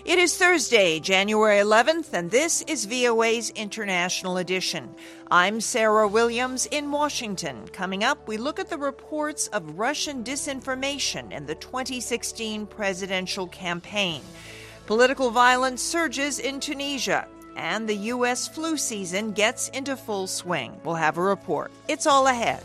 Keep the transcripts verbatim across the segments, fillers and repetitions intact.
It is Thursday, January eleventh, and this is V O A's International Edition. I'm Sarah Williams in Washington. Coming up, we look at the reports of Russian disinformation in the twenty sixteen presidential campaign. Political violence surges in Tunisia, and the U S flu season gets into full swing. We'll have a report. It's all ahead.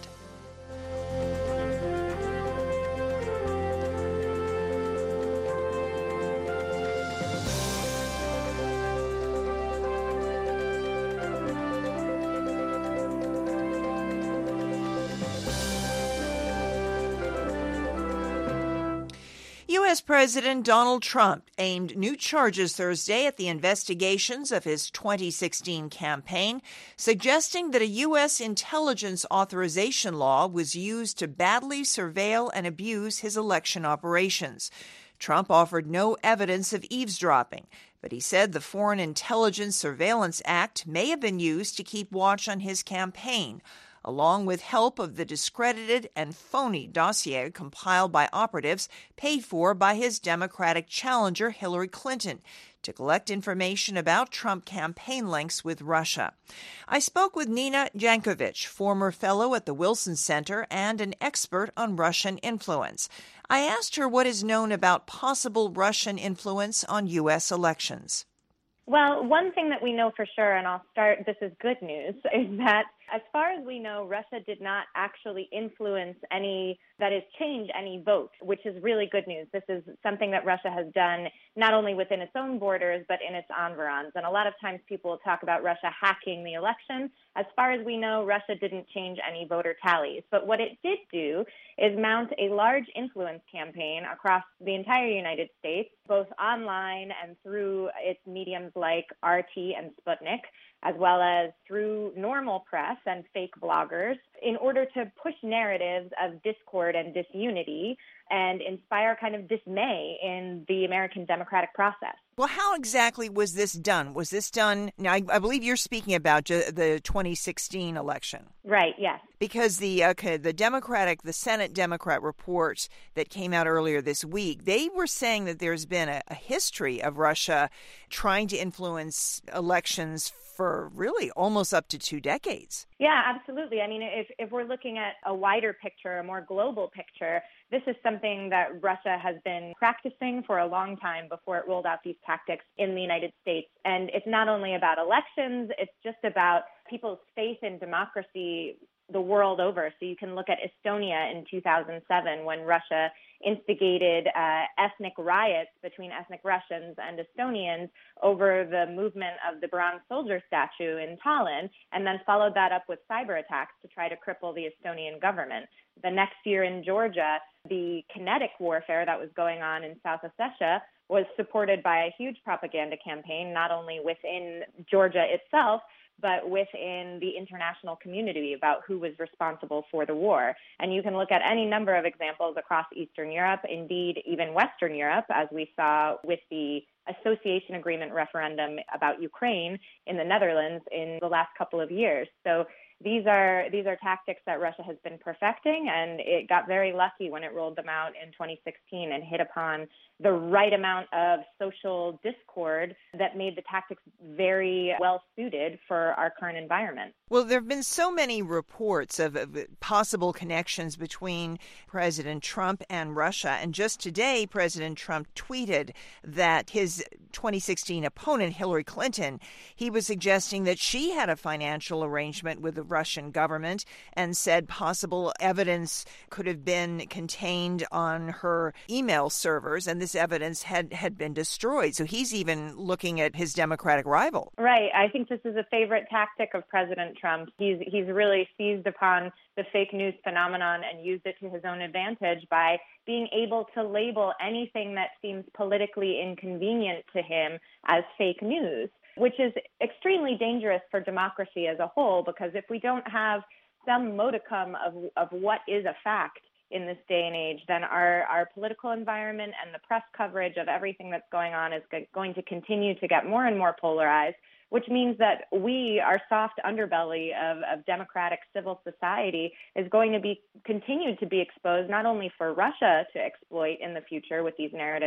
U S. President Donald Trump aimed new charges Thursday at the investigations of his twenty sixteen campaign, suggesting that a U S intelligence authorization law was used to badly surveil and abuse his election operations. Trump offered no evidence of eavesdropping, but he said the Foreign Intelligence Surveillance Act may have been used to keep watch on his campaign, along with help of the discredited and phony dossier compiled by operatives paid for by his Democratic challenger Hillary Clinton to collect information about Trump campaign links with Russia. I spoke with Nina Jankowicz, former fellow at the Wilson Center and an expert on Russian influence. I asked her what is known about possible Russian influence on U S elections. Well, one thing that we know for sure, and I'll start, this is good news, is that as far as we know, Russia did not actually influence any, that is, change any vote, which is really good news. This is something that Russia has done not only within its own borders, but in its environs. And a lot of times people will talk about Russia hacking the election. As far as we know, Russia didn't change any voter tallies. But what it did do is mount a large influence campaign across the entire United States, both online and through its mediums like R T and Sputnik, as well as through normal press and fake bloggers, in order to push narratives of discord and disunity and inspire kind of dismay in the American democratic process. Well, how exactly was this done? Was this done, now I, I believe you're speaking about ju- the twenty sixteen election. Right, yes. Because the okay, the Democratic, the Senate Democrat report that came out earlier this week, they were saying that there's been a, a history of Russia trying to influence elections for really almost up to two decades. Yeah, absolutely. I mean, if, if we're looking at a wider picture, a more global picture, this is something that Russia has been practicing for a long time before it rolled out these tactics in the United States. And it's not only about elections, it's just about people's faith in democracy the world over. So you can look at Estonia in two thousand seven when Russia instigated uh, ethnic riots between ethnic Russians and Estonians over the movement of the bronze soldier statue in Tallinn, and then followed that up with cyber attacks to try to cripple the Estonian government. The next year in Georgia, the kinetic warfare that was going on in South Ossetia was supported by a huge propaganda campaign, not only within Georgia itself, but within the international community about who was responsible for the war. And you can look at any number of examples across Eastern Europe, indeed even Western Europe, as we saw with the association agreement referendum about Ukraine in the Netherlands in the last couple of years. So these are these are tactics that Russia has been perfecting, and it got very lucky when it rolled them out in twenty sixteen and hit upon the right amount of social discord that made the tactics very well suited for our current environment. Well, there have been so many reports of, of possible connections between President Trump and Russia. And just today, President Trump tweeted that his twenty sixteen opponent, Hillary Clinton, he was suggesting that she had a financial arrangement with the Russian government and said possible evidence could have been contained on her email servers, and this evidence had, had been destroyed. So he's even looking at his Democratic rival. Right. I think this is a favorite tactic of President Trump. He's he's really seized upon the fake news phenomenon and used it to his own advantage by being able to label anything that seems politically inconvenient to him as fake news, which is extremely dangerous for democracy as a whole, because if we don't have some modicum of, of what is a fact in this day and age, then our, our political environment and the press coverage of everything that's going on is g- going to continue to get more and more polarized, which means that we, our soft underbelly of, of democratic civil society, is going to be continued to be exposed not only for Russia to exploit in the future with these narratives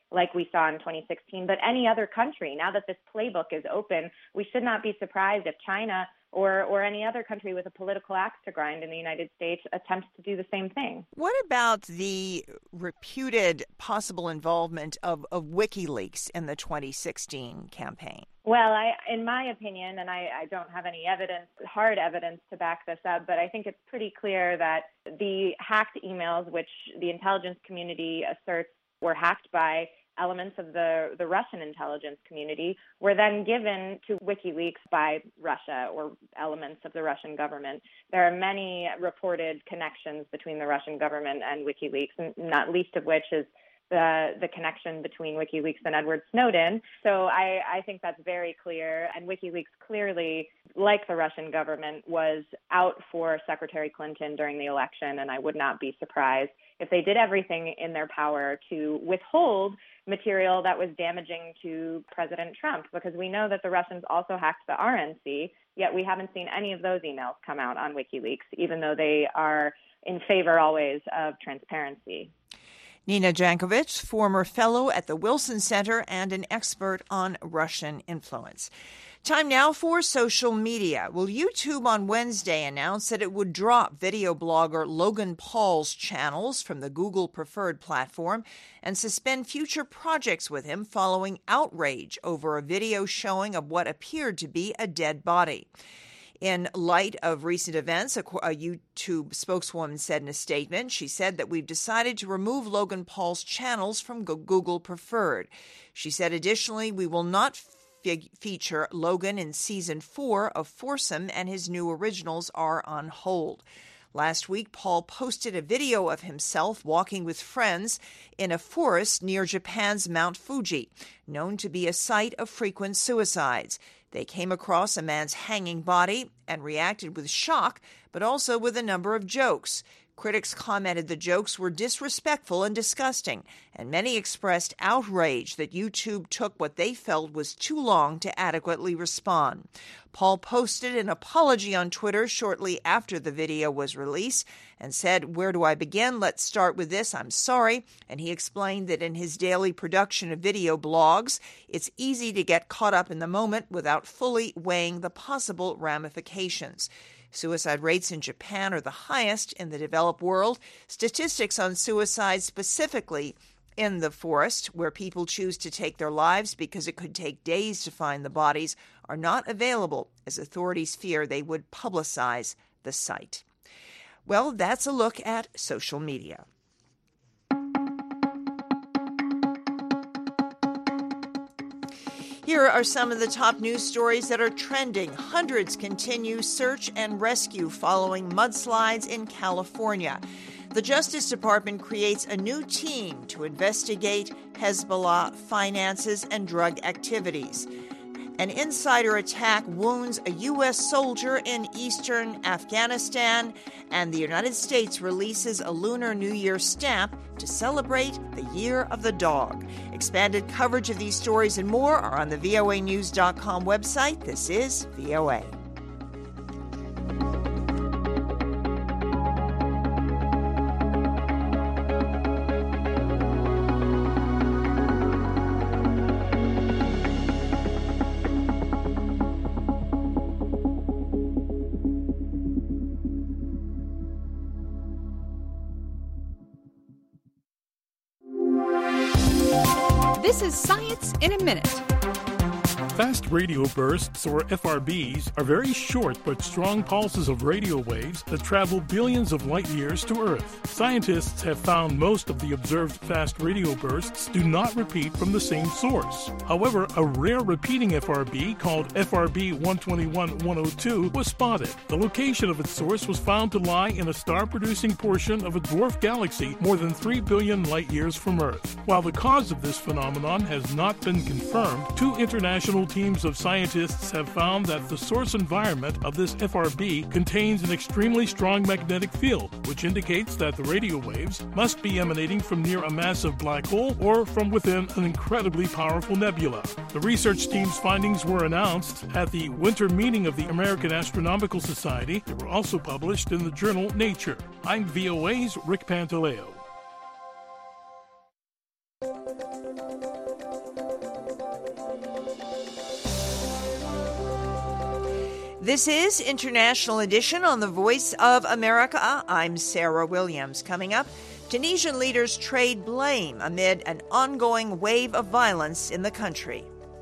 like we saw in twenty sixteen, but any other country. Now that this playbook is open, we should not be surprised if China or, or any other country with a political axe to grind in the United States attempts to do the same thing. What about the reputed possible involvement of, of WikiLeaks in the twenty sixteen campaign? Well, I, in my opinion, and I, I don't have any evidence, hard evidence to back this up, but I think it's pretty clear that the hacked emails, which the intelligence community asserts were hacked by elements of the, the Russian intelligence community, were then given to WikiLeaks by Russia or elements of the Russian government. There are many reported connections between the Russian government and WikiLeaks, not least of which is the the connection between WikiLeaks and Edward Snowden. So I, I think that's very clear. And WikiLeaks clearly, like the Russian government, was out for Secretary Clinton during the election, and I would not be surprised if they did everything in their power to withhold material that was damaging to President Trump, because we know that the Russians also hacked the R N C, yet we haven't seen any of those emails come out on WikiLeaks, even though they are in favor always of transparency. Nina Jankowicz, former fellow at the Wilson Center and an expert on Russian influence. Time now for social media. Well, YouTube on Wednesday announced that it would drop video blogger Logan Paul's channels from the Google Preferred platform and suspend future projects with him following outrage over a video showing of what appeared to be a dead body. In light of recent events, a YouTube spokeswoman said in a statement, she said that we've decided to remove Logan Paul's channels from Google Preferred. She said additionally, we will not f- feature Logan in season four of Foursome, and his new originals are on hold. Last week, Paul posted a video of himself walking with friends in a forest near Japan's Mount Fuji, known to be a site of frequent suicides. They came across a man's hanging body and reacted with shock, but also with a number of jokes. Critics commented the jokes were disrespectful and disgusting, and many expressed outrage that YouTube took what they felt was too long to adequately respond. Paul posted an apology on Twitter shortly after the video was released and said, "Where do I begin? Let's start with this. I'm sorry." And he explained that in his daily production of video blogs, it's easy to get caught up in the moment without fully weighing the possible ramifications. Suicide rates in Japan are the highest in the developed world. Statistics on suicide, specifically in the forest, where people choose to take their lives because it could take days to find the bodies, are not available, as authorities fear they would publicize the site. Well, that's a look at social media. Here are some of the top news stories that are trending. Hundreds continue search and rescue following mudslides in California. The Justice Department creates a new team to investigate Hezbollah finances and drug activities. An insider attack wounds a U S soldier in eastern Afghanistan, and the United States releases a Lunar New Year stamp to celebrate the Year of the Dog. Expanded coverage of these stories and more are on the V O A news dot com website. This is V O A. This is Science in a Minute. Fast radio bursts, or F R Bs, are very short but strong pulses of radio waves that travel billions of light years to Earth. Scientists have found most of the observed fast radio bursts do not repeat from the same source. However, a rare repeating F R B called F R B one twenty-one one oh two was spotted. The location of its source was found to lie in a star-producing portion of a dwarf galaxy more than three billion light years from Earth. While the cause of this phenomenon has not been confirmed, two international teams of scientists have found that the source environment of this F R B contains an extremely strong magnetic field, which indicates that the radio waves must be emanating from near a massive black hole or from within an incredibly powerful nebula. The research team's findings were announced at the winter meeting of the American Astronomical Society. They were also published in the journal Nature. I'm V O A's Rick Pantaleo. This is International Edition on the Voice of America. I'm Sarah Williams. Coming up, Tunisian leaders trade blame amid an ongoing wave of violence in the country.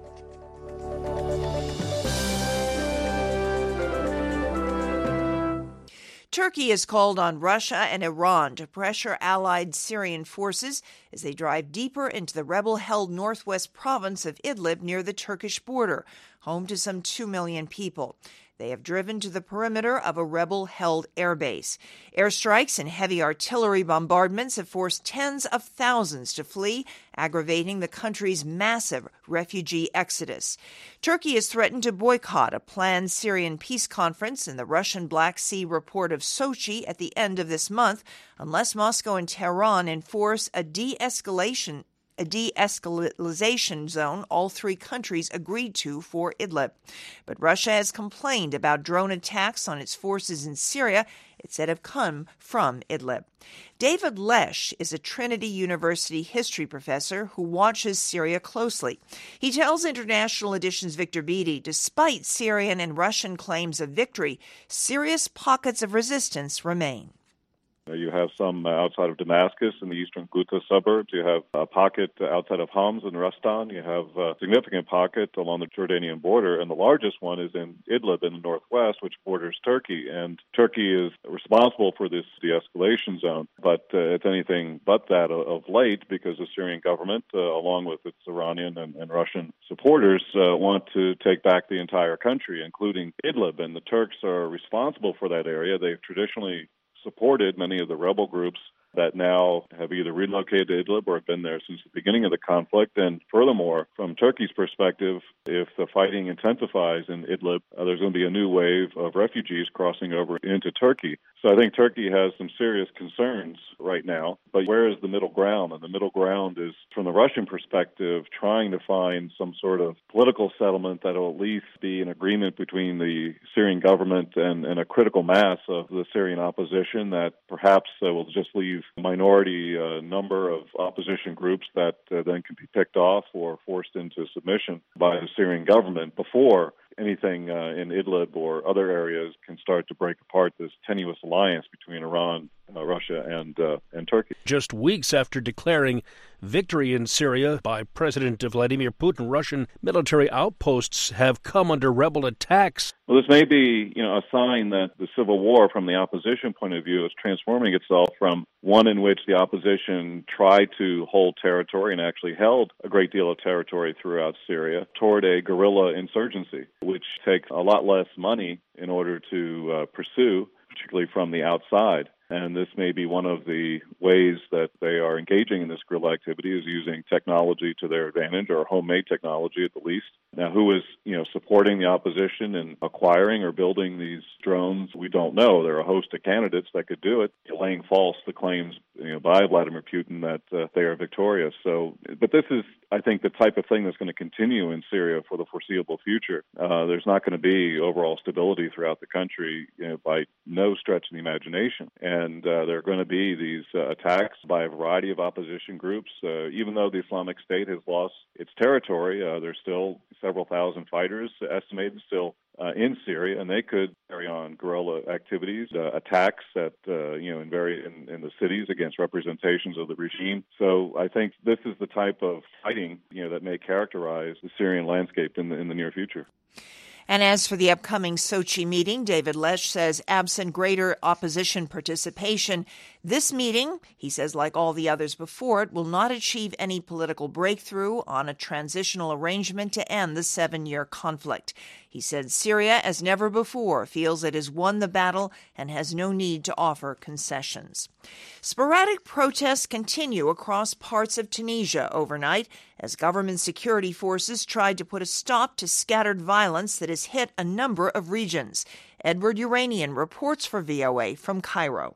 Turkey has called on Russia and Iran to pressure allied Syrian forces as they drive deeper into the rebel-held northwest province of Idlib near the Turkish border, home to some two million people. They have driven to the perimeter of a rebel-held airbase. Airstrikes and heavy artillery bombardments have forced tens of thousands to flee, aggravating the country's massive refugee exodus. Turkey has threatened to boycott a planned Syrian peace conference in the Russian Black Sea report of Sochi at the end of this month, unless Moscow and Tehran enforce a de-escalation a de-escalation zone all three countries agreed to for Idlib. But Russia has complained about drone attacks on its forces in Syria it said have come from Idlib. David Lesh is a Trinity University history professor who watches Syria closely. He tells International Edition's Victor Beattie, despite Syrian and Russian claims of victory, serious pockets of resistance remain. You have some outside of Damascus in the eastern Ghouta suburbs. You have a pocket outside of Homs and Rastan. You have a significant pocket along the Jordanian border. And the largest one is in Idlib in the northwest, which borders Turkey. And Turkey is responsible for this de-escalation zone. But uh, it's anything but that of late because the Syrian government, uh, along with its Iranian and, and Russian supporters, uh, want to take back the entire country, including Idlib. And the Turks are responsible for that area. They've traditionally supported many of the rebel groups that now have either relocated to Idlib or have been there since the beginning of the conflict. And furthermore, from Turkey's perspective, if the fighting intensifies in Idlib, uh, there's going to be a new wave of refugees crossing over into Turkey. So I think Turkey has some serious concerns right now. But where is the middle ground? And the middle ground is, from the Russian perspective, trying to find some sort of political settlement that will at least be an agreement between the Syrian government and, and a critical mass of the Syrian opposition that perhaps uh, will just leave a minority uh, number of opposition groups that uh, then can be picked off or forced into submission by the Syrian government before anything uh, in Idlib or other areas can start to break apart this tenuous alliance between Iran, uh, Russia, and uh, and Turkey. Just weeks after declaring victory in Syria by President Vladimir Putin, Russian military outposts have come under rebel attacks. Well, this may be, you know, a sign that the civil war, from the opposition point of view, is transforming itself from one in which the opposition tried to hold territory and actually held a great deal of territory throughout Syria toward a guerrilla insurgency, which takes a lot less money in order to uh, pursue, particularly from the outside. And this may be one of the ways that they are engaging in this guerrilla activity, is using technology to their advantage, or homemade technology at the least. Now, who is, you know, supporting the opposition and acquiring or building these drones? We don't know. There are a host of candidates that could do it, laying false the claims, you know, by Vladimir Putin that uh, they are victorious. So, but this is, I think, the type of thing that's going to continue in Syria for the foreseeable future. Uh, there's not going to be overall stability throughout the country, you know, by no stretch of the imagination. And uh, there are going to be these uh, attacks by a variety of opposition groups. Uh, even though the Islamic State has lost its territory, uh, there's still several thousand fighters estimated still uh, in Syria, and they could carry on guerrilla activities, uh, attacks at uh, you know in very in, in the cities against representations of the regime. So I think this is the type of fighting, you know, that may characterize the Syrian landscape in the in the near future. And as for the upcoming Sochi meeting, David Lesh says absent greater opposition participation, this meeting, he says, like all the others before it, will not achieve any political breakthrough on a transitional arrangement to end the seven-year conflict. He said Syria, as never before, feels it has won the battle and has no need to offer concessions. Sporadic protests continue across parts of Tunisia overnight as government security forces tried to put a stop to scattered violence that has hit a number of regions. Edward Uranian reports for V O A from Cairo.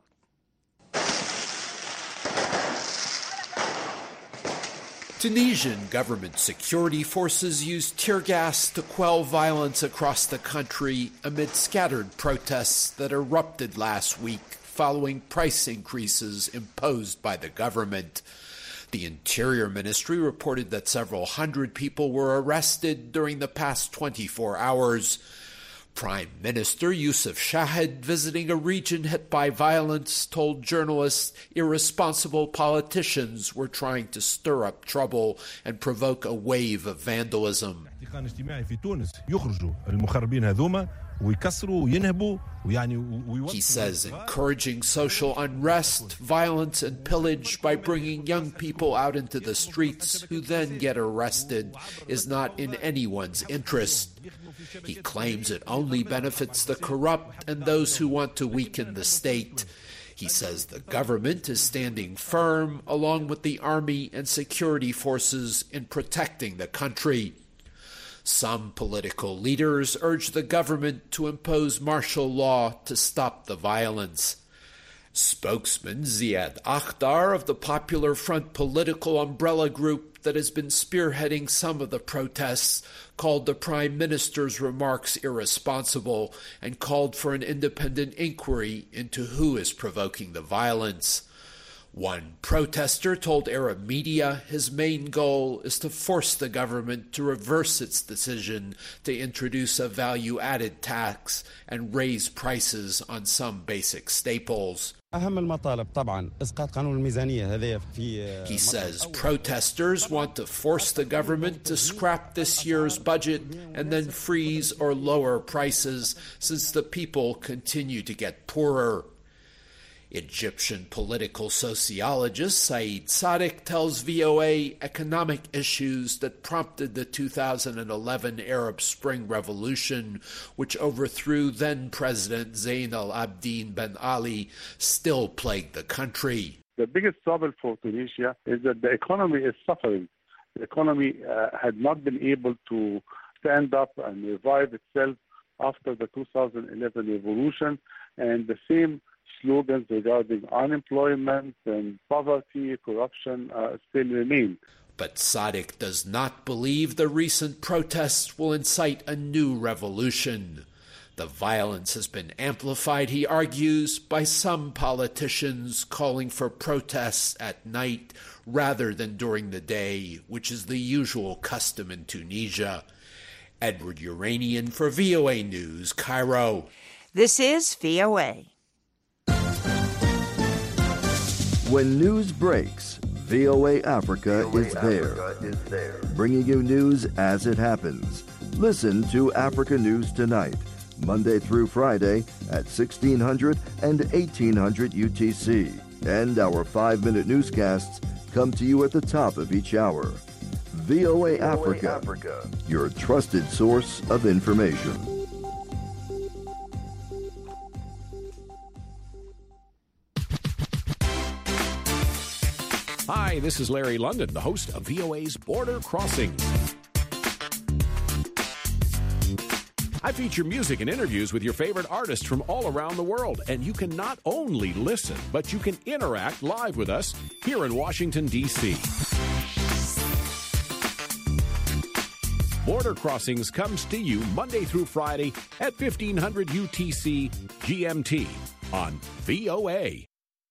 Tunisian government security forces used tear gas to quell violence across the country amid scattered protests that erupted last week following price increases imposed by the government. The Interior Ministry reported that several hundred people were arrested during the past twenty-four hours. Prime Minister Youssef Chahed, visiting a region hit by violence, told journalists irresponsible politicians were trying to stir up trouble and provoke a wave of vandalism. He says encouraging social unrest, violence, and pillage by bringing young people out into the streets who then get arrested is not in anyone's interest. He claims it only benefits the corrupt and those who want to weaken the state. He says the government is standing firm along with the army and security forces in protecting the country. Some political leaders urge the government to impose martial law to stop the violence. Spokesman Ziad Akhtar of the Popular Front political umbrella group that has been spearheading some of the protests called the Prime Minister's remarks irresponsible and called for an independent inquiry into who is provoking the violence. One protester told Arab media his main goal is to force the government to reverse its decision to introduce a value-added tax and raise prices on some basic staples. He says protesters want to force the government to scrap this year's budget and then freeze or lower prices since the people continue to get poorer. Egyptian political sociologist Saeed Sadiq tells V O A economic issues that prompted the two thousand eleven Arab Spring Revolution, which overthrew then-President Zayn al-Abidine Ben Ali, still plagued the country. The biggest trouble for Tunisia is that the economy is suffering. The economy uh, had not been able to stand up and revive itself after the two thousand eleven revolution, and the same slogans regarding unemployment and poverty, corruption uh, still remain. But Sadiq does not believe the recent protests will incite a new revolution. The violence has been amplified, he argues, by some politicians calling for protests at night rather than during the day, which is the usual custom in Tunisia. Edward Uranian for V O A News, Cairo. This is V O A. When news breaks, V O A Africa, V O A is, there, Africa is there, bringing you news as it happens. Listen to Africa News Tonight, Monday through Friday at sixteen hundred and eighteen hundred U T C. And our five-minute newscasts come to you at the top of each hour. V O A, V O A Africa, Africa, your trusted source of information. Hi, this is Larry London, the host of V O A's Border Crossings. I feature music and interviews with your favorite artists from all around the world, and you can not only listen, but you can interact live with us here in Washington, D C Border Crossings comes to you Monday through Friday at fifteen hundred U T C G M T on V O A.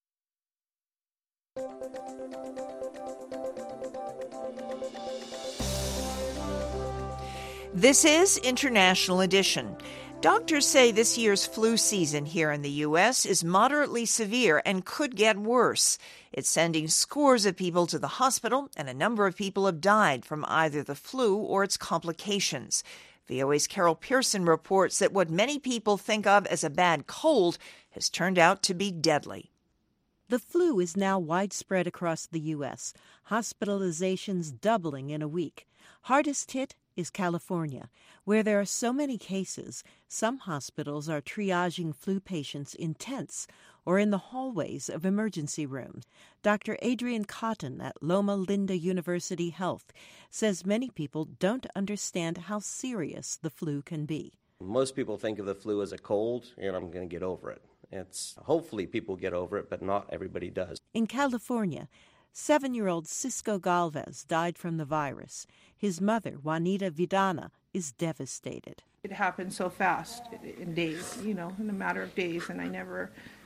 This is International Edition. Doctors say this year's flu season here in the U S is moderately severe and could get worse. It's sending scores of people to the hospital, and a number of people have died from either the flu or its complications. V O A's Carol Pearson reports that what many people think of as a bad cold has turned out to be deadly. The flu is now widespread across the U S, hospitalizations doubling in a week. Hardest hit is California, where there are so many cases, some hospitals are triaging flu patients in tents or in the hallways of emergency rooms. Doctor Adrian Cotton at Loma Linda University Health says many people don't understand how serious the flu can be. Most people think of the flu as a cold, and I'm going to get over it. It's hopefully people get over it, but not everybody does. In California, seven-year-old Cisco Galvez died from the virus. His mother, Juanita Vidana, is devastated. It happened so fast, in days, you know, in a matter of days, and I never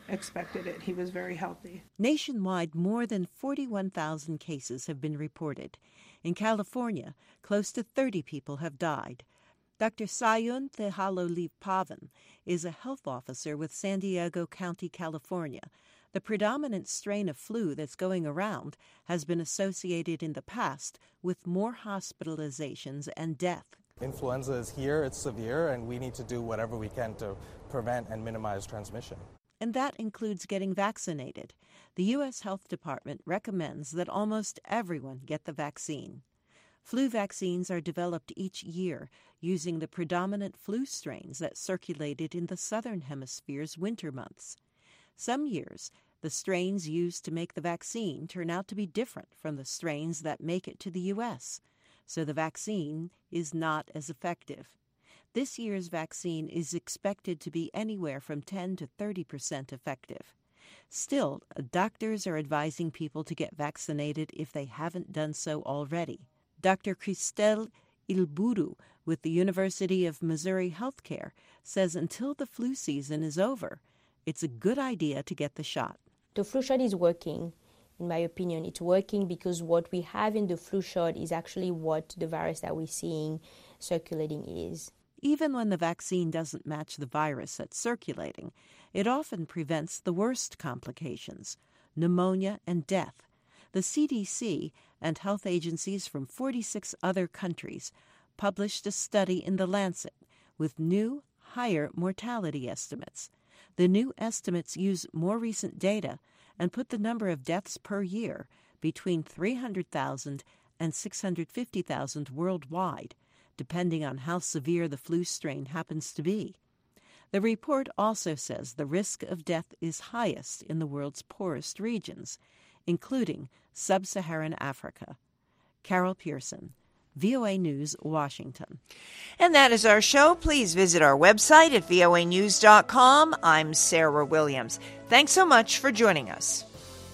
expected it. He was very healthy. Nationwide, more than forty-one thousand cases have been reported. In California, close to thirty people have died. Doctor Sayun Tehalolipavan is a health officer with San Diego County, California. The predominant strain of flu that's going around has been associated in the past with more hospitalizations and death. Influenza is here, it's severe, and we need to do whatever we can to prevent and minimize transmission. And that includes getting vaccinated. The U S Health Department recommends that almost everyone get the vaccine. Flu vaccines are developed each year using the predominant flu strains that circulated in the Southern Hemisphere's winter months. Some years, the strains used to make the vaccine turn out to be different from the strains that make it to the U S, so the vaccine is not as effective. This year's vaccine is expected to be anywhere from ten to thirty percent effective. Still, doctors are advising people to get vaccinated if they haven't done so already. Doctor Cristel Ilburu with the University of Missouri Healthcare says until the flu season is over, it's a good idea to get the shot. The flu shot is working, in my opinion. It's working because what we have in the flu shot is actually what the virus that we're seeing circulating is. Even when the vaccine doesn't match the virus that's circulating, it often prevents the worst complications, pneumonia and death. The C D C and health agencies from forty-six other countries published a study in The Lancet with new, higher mortality estimates. The new estimates use more recent data and put the number of deaths per year between three hundred thousand and six hundred fifty thousand worldwide, depending on how severe the flu strain happens to be. The report also says the risk of death is highest in the world's poorest regions, including sub-Saharan Africa. Carol Pearson, V O A News, Washington. And that is our show. Please visit our website at voa news dot com. I'm Sarah Williams. Thanks so much for joining us.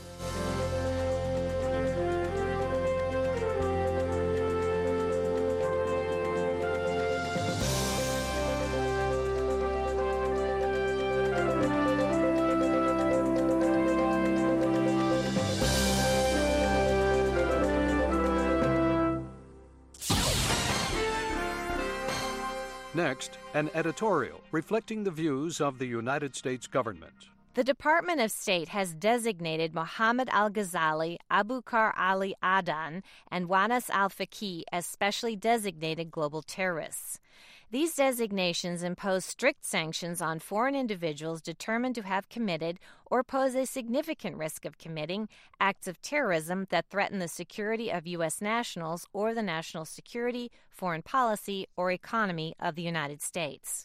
Next, an editorial reflecting the views of the United States government. The Department of State has designated Mohammed al-Ghazali, Abukar Ali Adan, and Wanas al-Faqih as specially designated global terrorists. These designations impose strict sanctions on foreign individuals determined to have committed or pose a significant risk of committing acts of terrorism that threaten the security of U S nationals or the national security, foreign policy, or economy of the United States.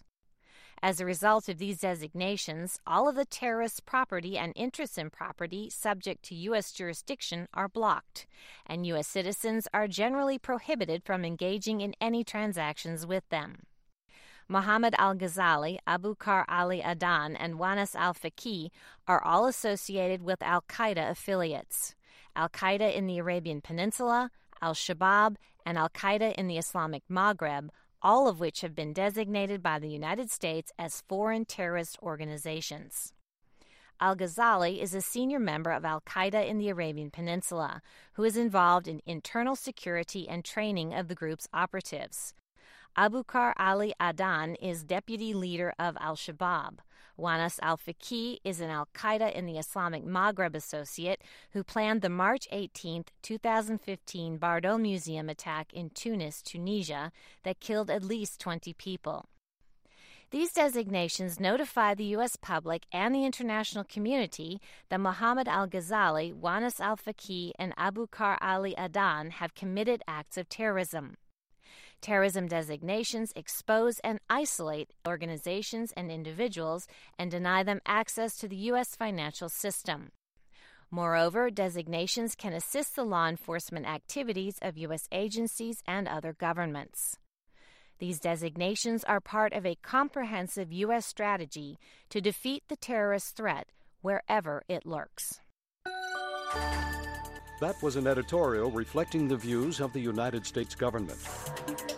As a result of these designations, all of the terrorists' property and interests in property subject to U S jurisdiction are blocked, and U S citizens are generally prohibited from engaging in any transactions with them. Mohammed al-Ghazali, Abukar Ali Adan, and Wanas al-Faqih are all associated with al-Qaeda affiliates. Al-Qaeda in the Arabian Peninsula, al-Shabaab, and al-Qaeda in the Islamic Maghreb, all of which have been designated by the United States as foreign terrorist organizations. Al-Ghazali is a senior member of al-Qaeda in the Arabian Peninsula, who is involved in internal security and training of the group's operatives. Abukar Ali Adan is deputy leader of al-Shabaab. Wanas al-Faqih is an al-Qaeda in the Islamic Maghreb associate who planned the March eighteenth, twenty fifteen Bardo Museum attack in Tunis, Tunisia, that killed at least twenty people. These designations notify the U S public and the international community that Mohammed al-Ghazali, Wanas al-Faqih, and Abukar Ali Adan have committed acts of terrorism. Terrorism designations expose and isolate organizations and individuals and deny them access to the U S financial system. Moreover, designations can assist the law enforcement activities of U S agencies and other governments. These designations are part of a comprehensive U S strategy to defeat the terrorist threat wherever it lurks. That was an editorial reflecting the views of the United States government.